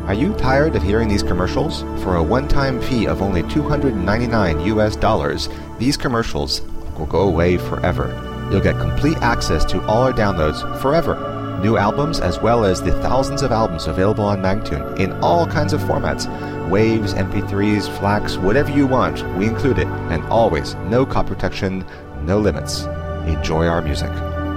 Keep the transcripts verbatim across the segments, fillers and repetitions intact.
Are you tired of hearing these commercials? For a one-time fee of only two hundred ninety-nine U S dollars, these commercials will go away forever. You'll get complete access to all our downloads forever. New albums as well as the thousands of albums available on Magtune in all kinds of formats. Waves, M P threes, FLACs, whatever you want, we include it. And always, no copy protection, no limits. Enjoy our music.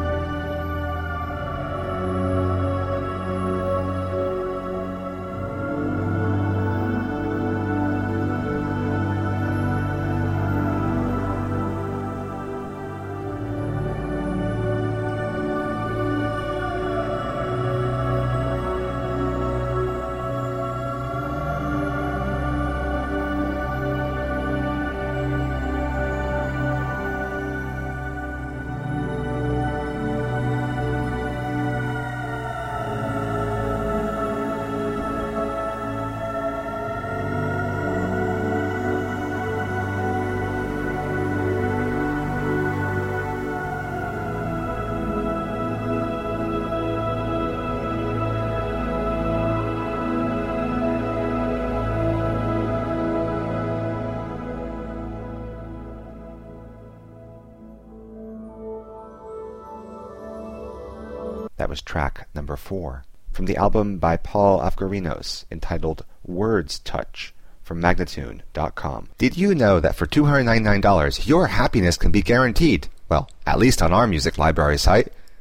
That was track number four from the album by Paul Afgarinos entitled Words Touch from Magnatune dot com. Did you know that for two hundred ninety-nine dollars your happiness can be guaranteed? Well, at least on our music library site.